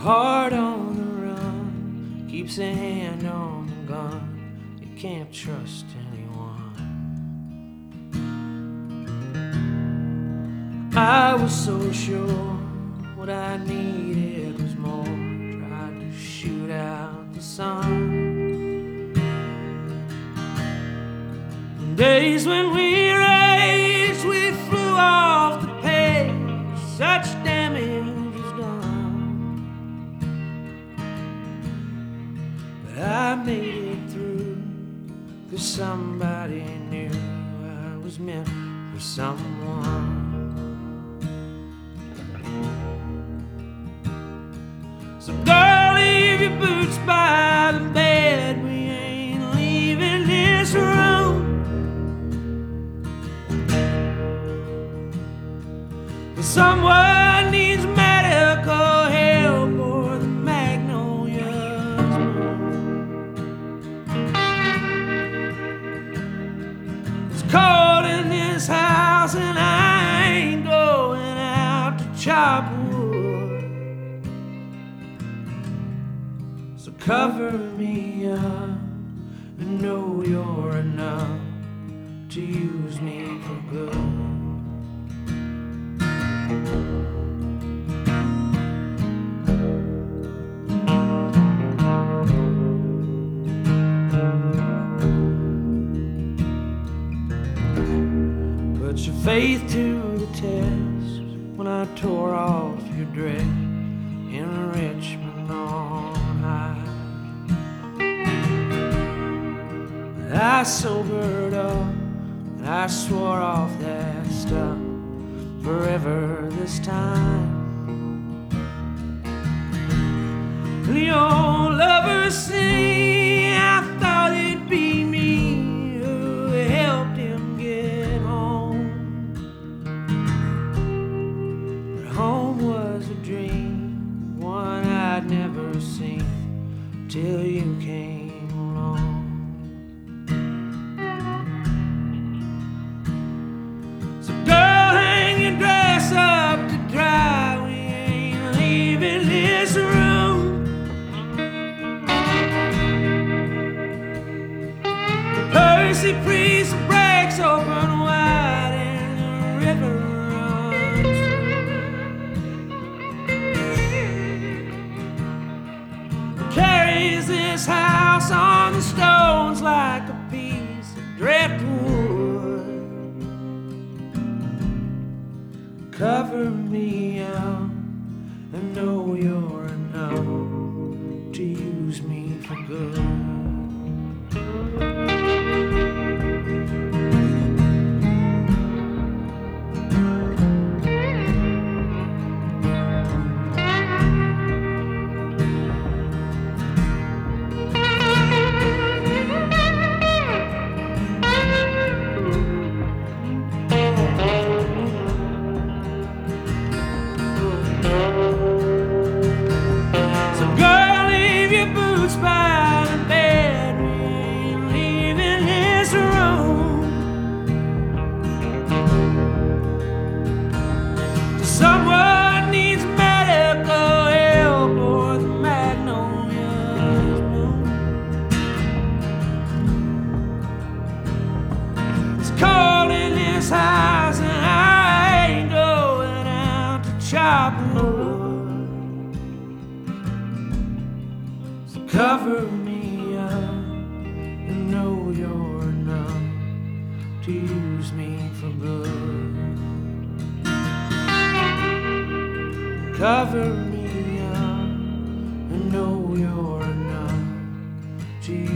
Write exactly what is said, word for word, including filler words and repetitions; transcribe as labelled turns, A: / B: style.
A: heart on the run keeps a hand on the gun. You can't trust anyone. I was so sure what I needed was more. Tried to shoot out the sun. Days when we raged, we flew off the page. Such damage was done. But I made it through, 'cause somebody knew I was meant for someone. So girl, leave your boots by the bed. We ain't leaving this room. Someone needs medical help or the magnolias bloom. It's cold in this house and I ain't going out to chop wood. So cover me up and know you're enough to use me for good. Put your faith to the test when I tore off your dress in Richmond on high. I sobered up and I swore off that stuff forever this time. The old lovers sing, I thought it'd be me who helped him get home. But home was a dream, one I'd never seen till you came along. So girl, hang your dress up to dry. We ain't leaving this room. Percy Priest breaks open wide and the river runs through. Carries this house on the stones like a piece of driftwood. Cover me up and know you're enough to use me for good. Someone needs medical help or the magnolias bloom. It's cold in this house and I ain't going out to chop wood. So cover me up and know you're enough to use me for good. Cover me up and know you're enough to